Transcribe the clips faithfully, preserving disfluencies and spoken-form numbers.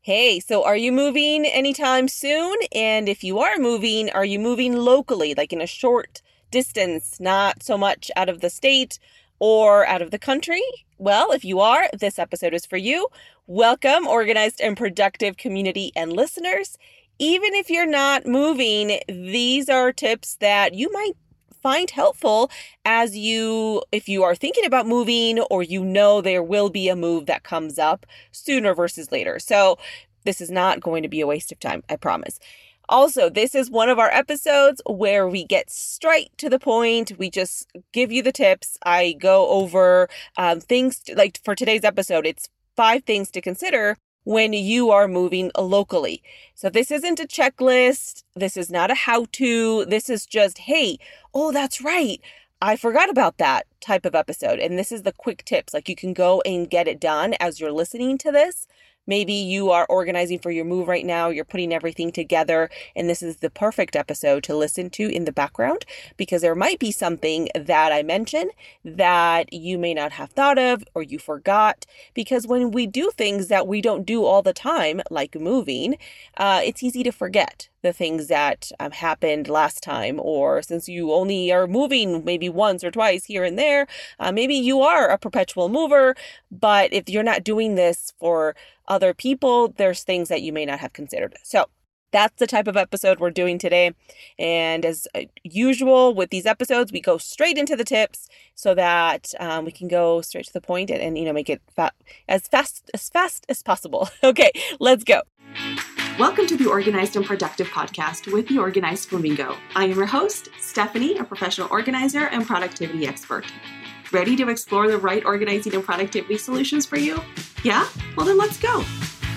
Hey, so are you moving anytime soon? And if you are moving, are you moving locally, like in a short distance, not so much out of the state or out of the country? Well, if you are, this episode is for you. Welcome, organized and productive community and listeners. Even if you're not moving, these are tips that you might find helpful as you, if you are thinking about moving or you know there will be a move that comes up sooner versus later. So this is not going to be a waste of time, I promise. Also, this is one of our episodes where we get straight to the point. We just give you the tips. I go over um, things to, like for today's episode, it's five things to consider when you are moving locally. So this isn't a checklist. This is not a how-to. This is just, hey, oh, that's right, I forgot about that type of episode. And this is the quick tips. Like you can go and get it done as you're listening to this. Maybe you are organizing for your move right now, you're putting everything together, and this is the perfect episode to listen to in the background because there might be something that I mention that you may not have thought of or you forgot. Because when we do things that we don't do all the time, like moving, uh, it's easy to forget the things that um, happened last time, or since you only are moving maybe once or twice here and there, uh, maybe you are a perpetual mover, but if you're not doing this for other people, there's things that you may not have considered. So that's the type of episode we're doing today. And as usual with these episodes, we go straight into the tips so that um, we can go straight to the point and, and you know, make it fa- as fast as fast as possible. Okay, let's go. Welcome to the Organized and Productive Podcast with the Organized Flamingo. I am your host, Stephanie, a professional organizer and productivity expert. Ready to explore the right organizing and productivity solutions for you? Yeah? Well, then let's go.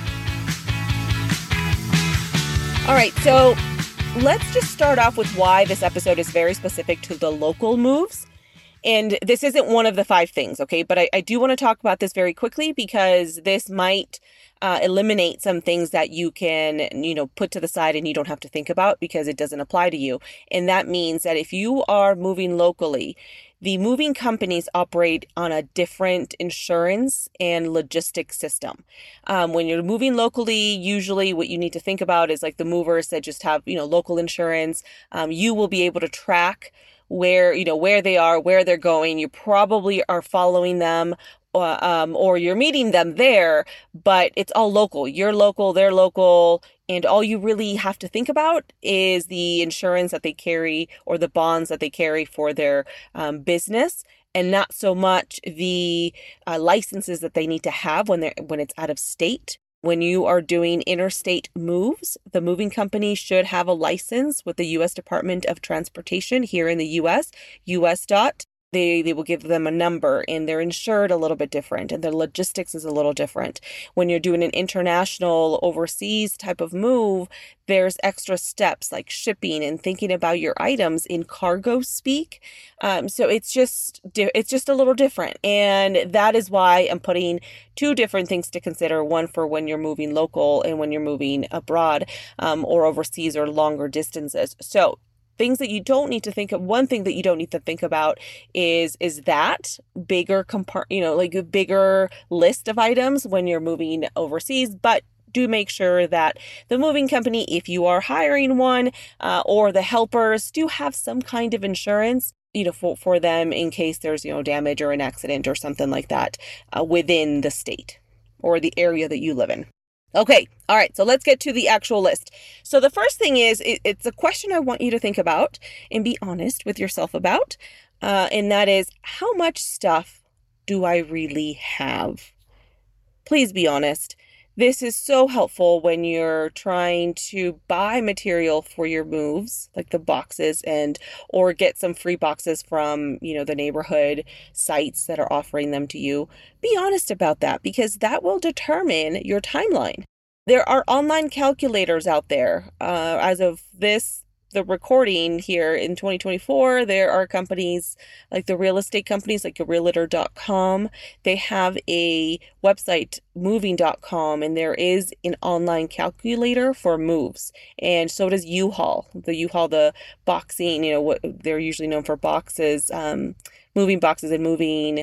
All right, so let's just start off with why this episode is very specific to the local moves. And this isn't one of the five things, okay? But I, I do want to talk about this very quickly because this might uh, eliminate some things that you can, you know, put to the side and you don't have to think about because it doesn't apply to you. And that means that if you are moving locally, the moving companies operate on a different insurance and logistics system. Um, when you're moving locally, usually what you need to think about is like the movers that just have, you know, local insurance. Um, you will be able to track where, you know, where they are, where they're going. You probably are following them uh, um, or you're meeting them there, but it's all local. You're local, they're local. And all you really have to think about is the insurance that they carry or the bonds that they carry for their um, business, and not so much the uh, licenses that they need to have when they're when it's out of state. When you are doing interstate moves, the moving company should have a license with the U S Department of Transportation here in the U S, U S dot. They they will give them a number and they're insured a little bit different and their logistics is a little different. When you're doing an international overseas type of move, there's extra steps like shipping and thinking about your items in cargo speak. Um, so it's just it's just a little different. And that is why I'm putting two different things to consider. One for when you're moving local and when you're moving abroad um, or overseas or longer distances. So things that you don't need to think of. One thing that you don't need to think about is is that bigger compart, you know, like a bigger list of items when you're moving overseas. But do make sure that the moving company, if you are hiring one, uh, or the helpers, do have some kind of insurance, you know, for for them in case there's, you know, damage or an accident or something like that uh, within the state or the area that you live in. Okay. All right. So let's get to the actual list. So the first thing is, it, it's a question I want you to think about and be honest with yourself about. Uh, and that is, how much stuff do I really have? Please be honest. This is so helpful when you're trying to buy material for your moves, like the boxes, and or get some free boxes from, you know, the neighborhood sites that are offering them to you. Be honest about that because that will determine your timeline. There are online calculators out there. Uh, as of this the recording here in twenty twenty-four, there are companies like the real estate companies like realtor dot com. They have a website, moving dot com, and there is an online calculator for moves. And so does U-Haul. The U-Haul, the boxing, you know, what they're usually known for boxes, um, moving boxes and moving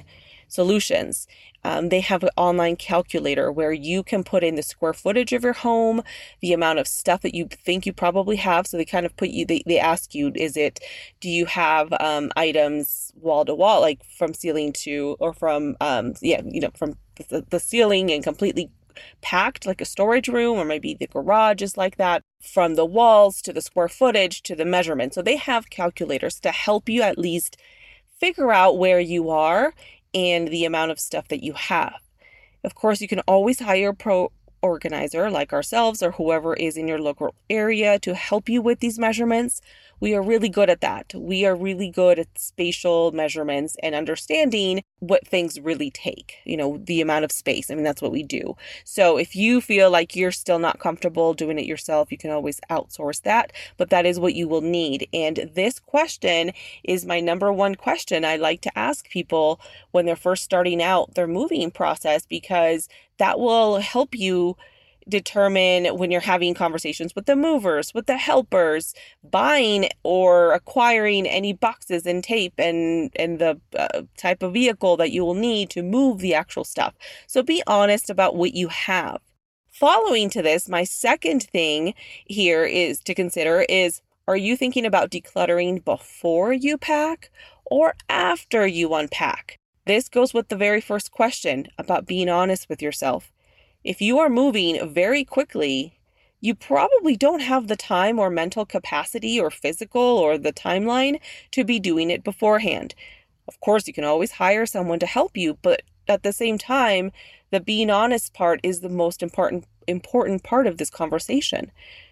Solutions. Um, they have an online calculator where you can put in the square footage of your home, the amount of stuff that you think you probably have. So they kind of put you, they, they ask you, is it, do you have um, items wall to wall, like from ceiling to, or from, um, yeah, you know, from the, the ceiling and completely packed like a storage room, or maybe the garage is like that, from the walls to the square footage to the measurement. So they have calculators to help you at least figure out where you are and the amount of stuff that you have. Of course, you can always hire a pro organizer like ourselves or whoever is in your local area to help you with these measurements. We are really good at that. We are really good at spatial measurements and understanding what things really take, you know, the amount of space. I mean, that's what we do. So if you feel like you're still not comfortable doing it yourself, you can always outsource that, but that is what you will need. And this question is my number one question I like to ask people when they're first starting out their moving process, because that will help you determine when you're having conversations with the movers, with the helpers, buying or acquiring any boxes and tape and, and the uh, type of vehicle that you will need to move the actual stuff. So be honest about what you have. Following to this, my second thing here is to consider is, are you thinking about decluttering before you pack or after you unpack? This goes with the very first question about being honest with yourself. If you are moving very quickly, you probably don't have the time or mental capacity or physical or the timeline to be doing it beforehand. Of course, you can always hire someone to help you, but at the same time, the being honest part is the most important important part of this conversation.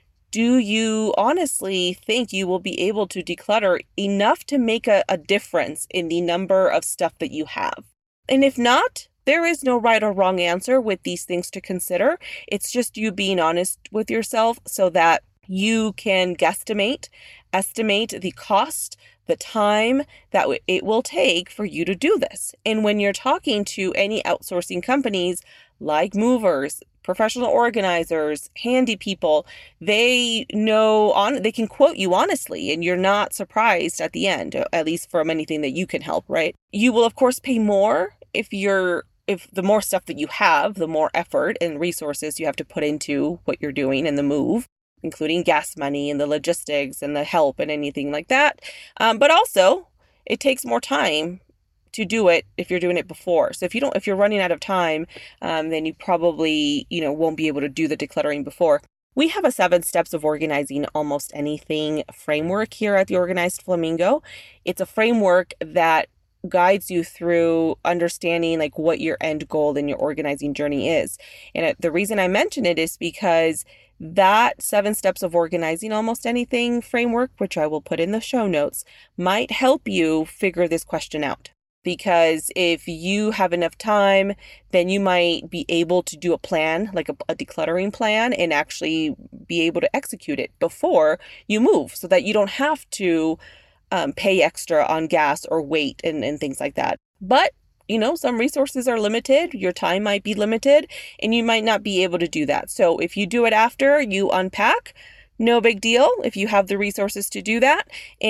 Do you honestly think you will be able to declutter enough to make a, a difference in the number of stuff that you have? And if not, there is no right or wrong answer with these things to consider. It's just you being honest with yourself so that you can guesstimate, estimate the cost, the time that it will take for you to do this. And when you're talking to any outsourcing companies like movers, professional organizers, handy people, they know on they can quote you honestly, and you're not surprised at the end, at least from anything that you can help, right? You will of course pay more if you're if the more stuff that you have, the more effort and resources you have to put into what you're doing in the move, including gas money and the logistics and the help and anything like that. Um, but also, it takes more time to do it if you're doing it before. So if you don't, if you're running out of time, um, then you probably, you know, won't be able to do the decluttering before. We have a seven steps of organizing almost anything framework here at the Organized Flamingo. It's a framework that guides you through understanding like what your end goal in your organizing journey is. And the reason I mention it is because that seven steps of organizing almost anything framework, which I will put in the show notes, might help you figure this question out. Because if you have enough time, then you might be able to do a plan, like a, a decluttering plan, and actually be able to execute it before you move so that you don't have to Um, pay extra on gas or weight and, and things like that. But, you know, some resources are limited. Your time might be limited and you might not be able to do that. So if you do it after you unpack, no big deal if you have the resources to do that.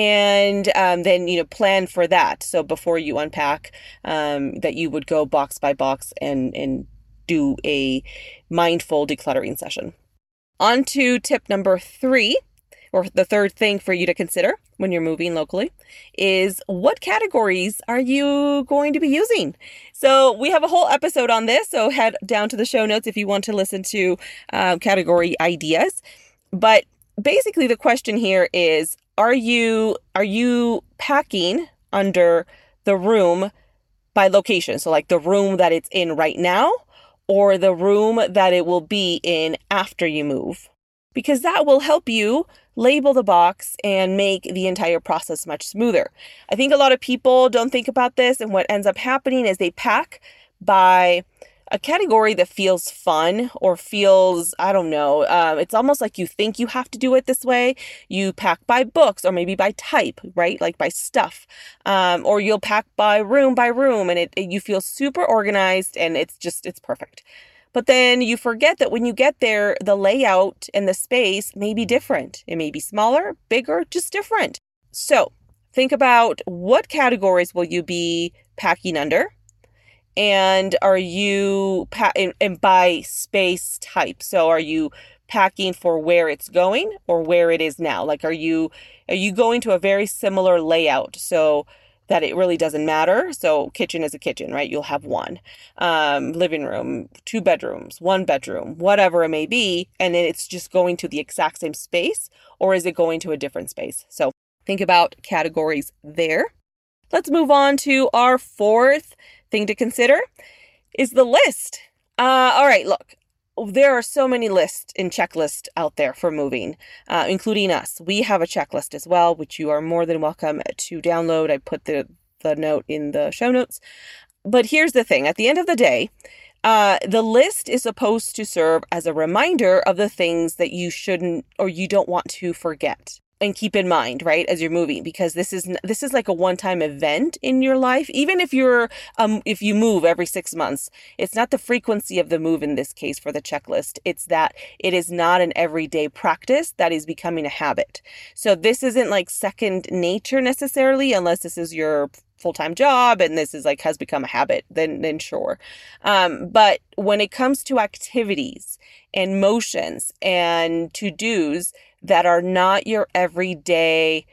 And um, then, you know, plan for that. So before you unpack, um, that you would go box by box and, and do a mindful decluttering session. On to tip number three. Or the third thing for you to consider when you're moving locally is, what categories are you going to be using? So we have a whole episode on this, so head down to the show notes if you want to listen to um, category ideas. But basically the question here is, are you are you packing under the room by location? So like the room that it's in right now, or the room that it will be in after you move? Because that will help you label the box and make the entire process much smoother. I think a lot of people don't think about this, and what ends up happening is they pack by a category that feels fun or feels, I don't know, um, it's almost like you think you have to do it this way. You pack by books or maybe by type, right? Like by stuff. Um, or you'll pack by room by room, and it, it you feel super organized, and it's just, it's perfect. But then you forget that when you get there, the layout and the space may be different. It may be smaller, bigger, just different. So think about, what categories will you be packing under? And are you, pa- and, and by space type. So are you packing for where it's going or where it is now? Like, are you, are you going to a very similar layout so that it really doesn't matter? So kitchen is a kitchen, right? You'll have one, um, living room, two bedrooms, one bedroom, whatever it may be. And then it's just going to the exact same space, or is it going to a different space? So think about categories there. Let's move on to our fourth thing to consider is the list. Uh, all right, look, there are so many lists and checklists out there for moving, uh, including us. We have a checklist as well, which you are more than welcome to download. I put the, the note in the show notes. But here's the thing. At the end of the day, uh, the list is supposed to serve as a reminder of the things that you shouldn't or you don't want to forget and keep in mind, right, as you're moving, because this is this is like a one-time event in your life. Even if you're um if you move every six months, it's not the frequency of the move in this case for the checklist. It's that it is not an everyday practice that is becoming a habit. So this isn't like second nature necessarily, unless this is your full-time job and this is like has become a habit, then then sure. Um, but when it comes to activities and motions and to-dos that are not your everyday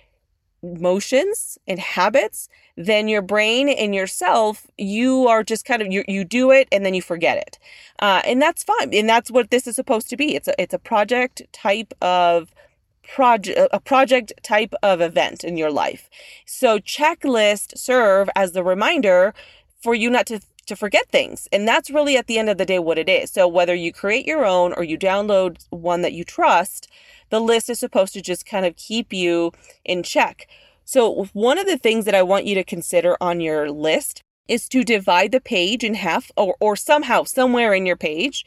motions and habits, then your brain and yourself, you are just kind of, you you do it and then you forget it. Uh, and that's fine. And that's what this is supposed to be. It's a, it's a project type of project, a project type of event in your life. So checklists serve as the reminder for you not to to forget things. And that's really at the end of the day what it is. So whether you create your own or you download one that you trust, the list is supposed to just kind of keep you in check. So one of the things that I want you to consider on your list is to divide the page in half, or, or somehow, somewhere in your page,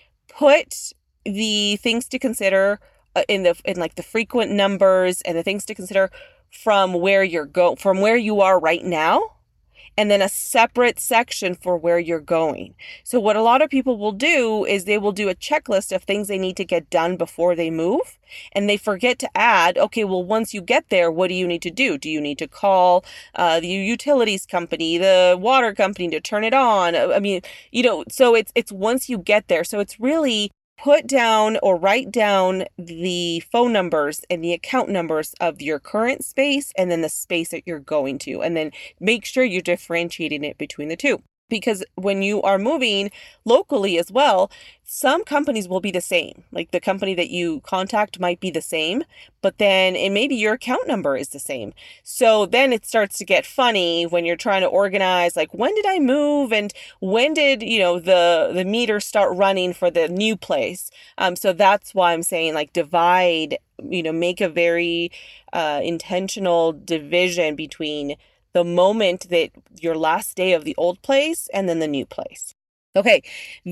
put the things to consider uh, in the in like the frequent numbers and the things to consider from where you're go from where you are right now, and then a separate section for where you're going. So what a lot of people will do is they will do a checklist of things they need to get done before they move. And they forget to add, okay, well, once you get there, what do you need to do? Do you need to call uh, the utilities company, the water company to turn it on? I mean, you know, so it's it's once you get there. So it's really put down or write down the phone numbers and the account numbers of your current space and then the space that you're going to. And then make sure you're differentiating it between the two. Because when you are moving locally as well, some companies will be the same. Like the company that you contact might be the same, but then and maybe your account number is the same. So then it starts to get funny when you're trying to organize, like, when did I move and when did, you know, the the meter start running for the new place? Um, so that's why I'm saying, like, divide, you know, make a very uh, intentional division between the moment that your last day of the old place and then the new place. Okay,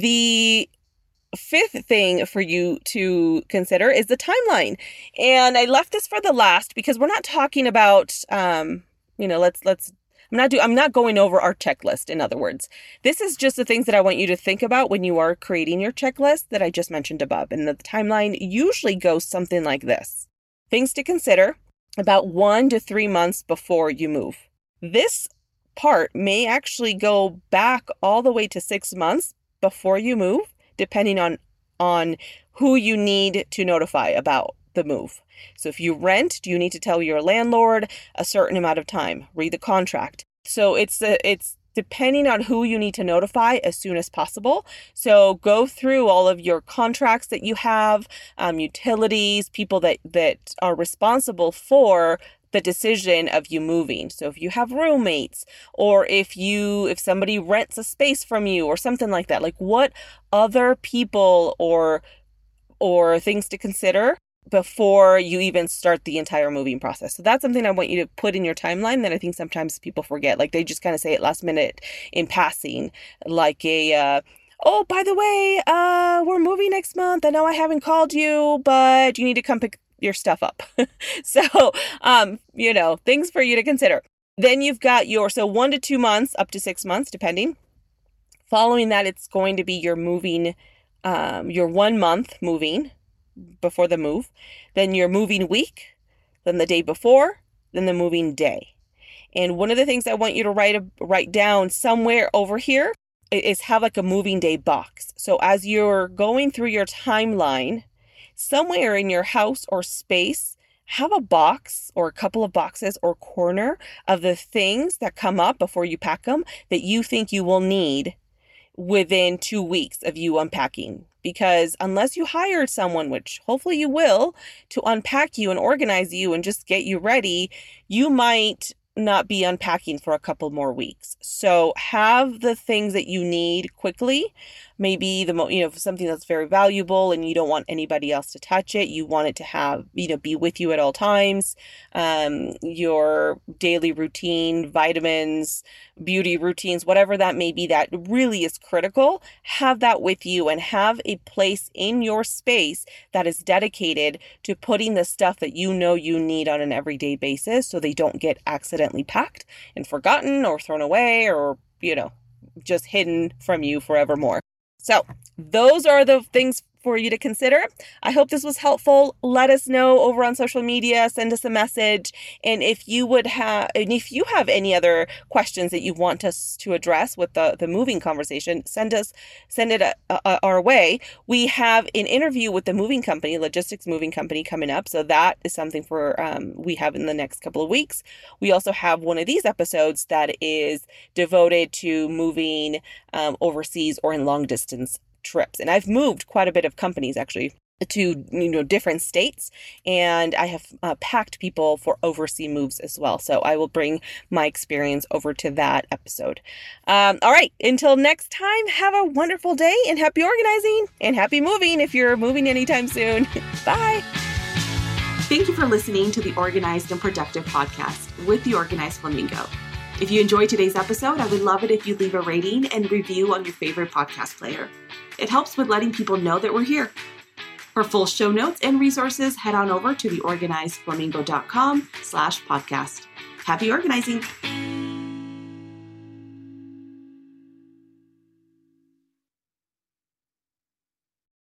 the fifth thing for you to consider is the timeline. And I left this for the last because we're not talking about, um, you know, let's, let's, I'm not do, I'm not going over our checklist. In other words, this is just the things that I want you to think about when you are creating your checklist that I just mentioned above. And the timeline usually goes something like this. Things to consider about one to three months before you move. This part may actually go back all the way to six months before you move, depending on, on who you need to notify about the move. So if you rent, do you need to tell your landlord a certain amount of time? Read the contract. So it's a, it's depending on who you need to notify as soon as possible. So go through all of your contracts that you have, um, utilities, people that, that are responsible for the decision of you moving. So if you have roommates, or if you if somebody rents a space from you or something like that, like what other people or or things to consider before you even start the entire moving process. So that's something I want you to put in your timeline that I think sometimes people forget. Like they just kind of say it last minute in passing, like a uh oh, by the way, uh we're moving next month. I know I haven't called you, but you need to come pick your stuff up. So, um, you know, things for you to consider. Then you've got your, so one to two months, up to six months, depending. Following that, it's going to be your moving, um, your one month moving before the move, then your moving week, then the day before, then the moving day. And one of the things I want you to write, write down somewhere over here is have like a moving day box. So as you're going through your timeline, somewhere in your house or space, have a box or a couple of boxes or corner of the things that come up before you pack them that you think you will need within two weeks of you unpacking. Because unless you hired someone, which hopefully you will, to unpack you and organize you and just get you ready, you might not be unpacking for a couple more weeks. So have the things that you need quickly. Maybe the mo- you know something that's very valuable and you don't want anybody else to touch it. You want it to have you know be with you at all times. Um, your daily routine, vitamins, beauty routines, whatever that may be, that really is critical. Have that with you and have a place in your space that is dedicated to putting the stuff that you know you need on an everyday basis, so they don't get accidentally packed and forgotten or thrown away or you know just hidden from you forevermore. So those are the things for you to consider. I hope this was helpful. Let us know over on social media, send us a message. And if you would have, and if you have any other questions that you want us to address with the, the moving conversation, send us, send it a, a, our way. We have an interview with the moving company, logistics moving company coming up. So that is something for, um, we have in the next couple of weeks. We also have one of these episodes that is devoted to moving um, overseas or in long distance trips. And I've moved quite a bit of companies actually to you know different states, and I have uh, packed people for overseas moves as well. So I will bring my experience over to that episode. Um, all right, until next time, have a wonderful day and happy organizing and happy moving if you're moving anytime soon. Bye. Thank you for listening to the Organized and Productive podcast with the Organized Flamingo. If you enjoyed today's episode, I would love it if you leave a rating and review on your favorite podcast player. It helps with letting people know that we're here. For full show notes and resources, head on over to the organized flamingo dot com slash podcast. Happy organizing!